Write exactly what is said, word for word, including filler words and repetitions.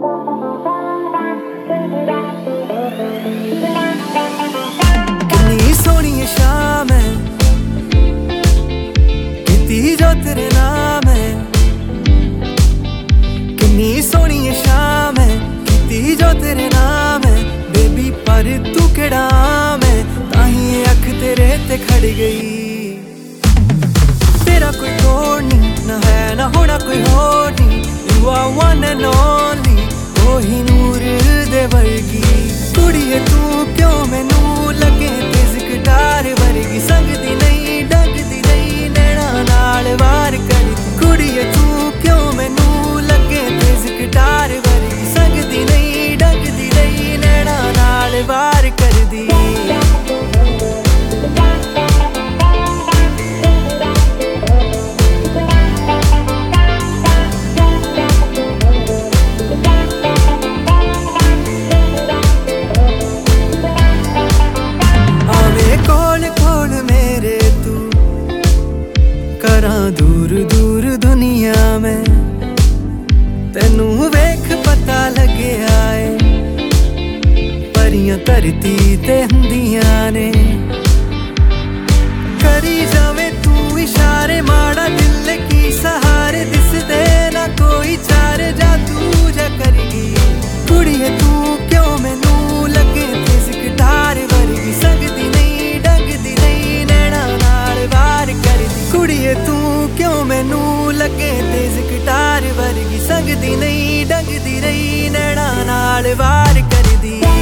कितनी सोनी है शाम है, कितनी जो तेरे नाम है। कितनी सोनी है शाम है, कितनी जो तेरे नाम है। बेबी पर तू केड़ा है, ताही अख तेरे ते खड़ गई। तेरा कोई तोड़ नहीं, ना है ना होना कोई होर नहीं। You are one and only, ओही नूर दे वर्गी। कुड़िए तू क्यों मैनू लगे तेज गिटार वर्गी। संगदी नहीं डगदी नहीं नैना नाल वार करदी। कुड़िए तू क्यों मैनू लगे तेज गिटार वर्गी। संगदी नहीं डगदी नहीं नैना नाल वार करदी। दूर दूर दुनिया में तेनू वेख पता लगे आए। परियां धरती ते हुंदियां ने, करी जावे तू इशारे माड़ा दिल की सहारे। दिसदे ना कोई चार जादू जा करगी। कुड़िए तू क्यों मैनू लगे तेज गिटार वर्गी। संगदी नहीं डगदी नहीं नैना नाल वार करदी। कुड़िए तू क्यों मैनू लगे तेज गिटार वर्गी। संगदी नहीं डगदी रही नैना नाल वार करदी।